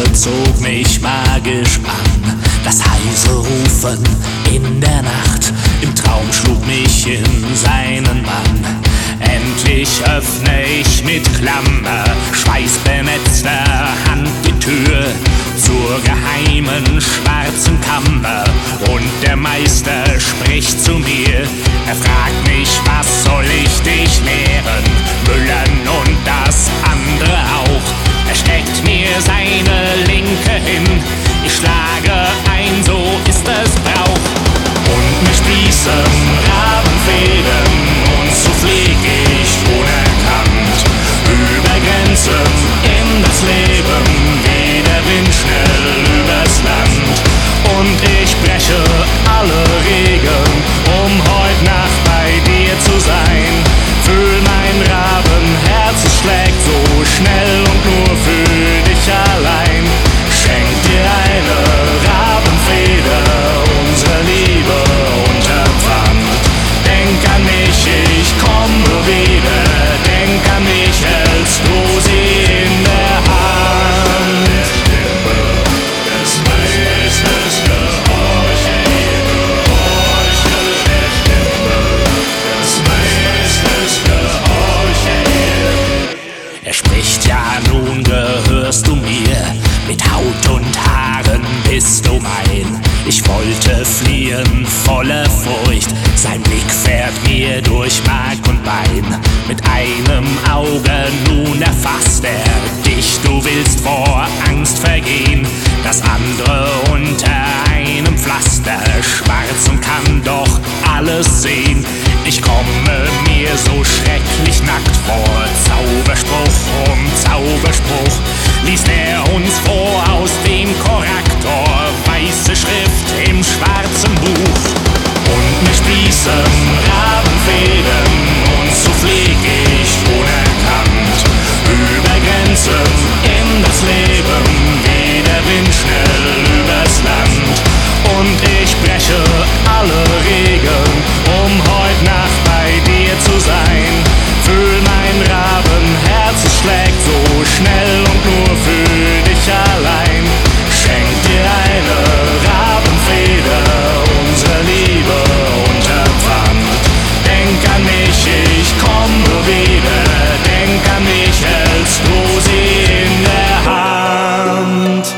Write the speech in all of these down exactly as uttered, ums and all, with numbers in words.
zog mich magisch an. Das heiße Rufen in der Nacht, im Traum schlug mich in seinen Bann. Endlich öffne ich mit Klammer, schweißbenetzter Hand die Tür zur geheimen schwarzen Kammer. Und der Meister spricht zu mir, er fragt mich, was soll ich dich lehren? Müllen und das andere auch. Er steckt mir seine Linke hin, ich schlage ein, so ist es Brauch. Und mit Spießen, Rabenfedern und so flieg ich unerkannt über Grenzen in das Leben, wie der Wind schnell übers Land. Und ich breche alle Regeln, um heut Nacht bei dir zu sein. Fühl mein Rabenherz, es schlägt so schnell und nur für dich allein. Schenk dir eine Rabenfeder, unsere Liebe unterpfand. Denk an mich, ich komme wieder. Denk an mich, hältst du sie in der Hand. Des Meisters Gehorche, Gehorche der Stimme. Des Meisters Gehorche. Er spricht, ja nun gehörst du mir. Mit Haut und Haaren bist du mein. Ich wollte fliehen, voller Furcht. Sein Blick fährt mir durch Mark und Bein. Mit einem Auge nun erfasst er dich. Du willst vor Angst vergehen. Das andere unter einem Pflaster. Schwarz und kann doch alles sehen. Ich komme mir so schrecklich nackt vor. Zauberspruch um Zauberspruch liest er uns vor aus dem Korrektor. Weiße Schrift im schwarzen Buch. Und mit Spießen, Rabenfedern und so flieg ich unerkannt über Grenzen in das Leben, wie der Wind schnell übers Land. Und ich breche alle Regeln, um heut Nacht bei dir zu sein. Fühl mein Rabenherz, es schlägt so schnell und nur für dich allein. Schenk dir eine Rabenfeder, unsere Liebe unterpfand. Denk an mich, ich komme wieder. Denk an mich, hältst du sie in der Hand.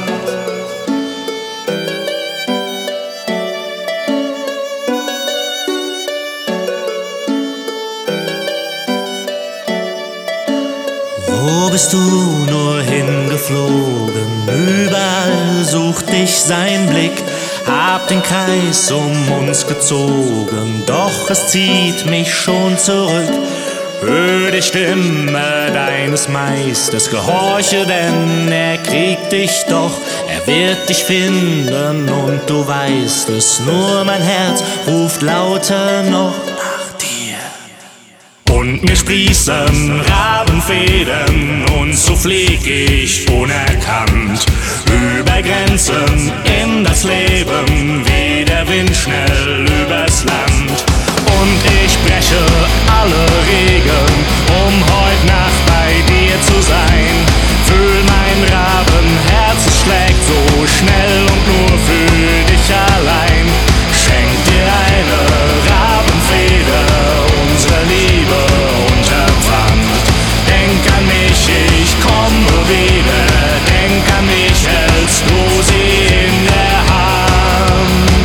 Wo bist du nur hingeflogen? Überall sucht dich sein Blick. Hab den Kreis um uns gezogen, doch es zieht mich schon zurück. Hör die Stimme deines Meisters, gehorche, denn er kriegt dich doch. Er wird dich finden und du weißt es, nur mein Herz ruft lauter noch nach dir. Und mir sprießen Rabenfedern und so flieg ich unerkannt über Grenzen in das Leben, wie der Wind schnell übers Land. Und ich breche alle Regeln, um heut Nacht bei dir zu sein. Fühl mein Rabenherz, es schlägt so schnell und nur für dich allein. Schenk dir eine Rabenfeder, unsere Liebe unterpfand. Denk an mich, ich komme wieder. Denk an mich, hältst du sie in der Hand.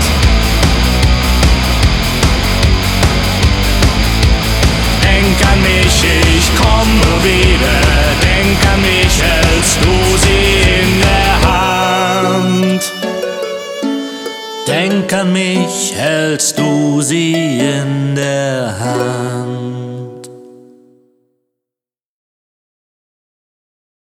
Denk an mich, ich komme wieder. Denk an mich, hältst du sie in der Hand. Denk an mich, hältst du sie in der Hand.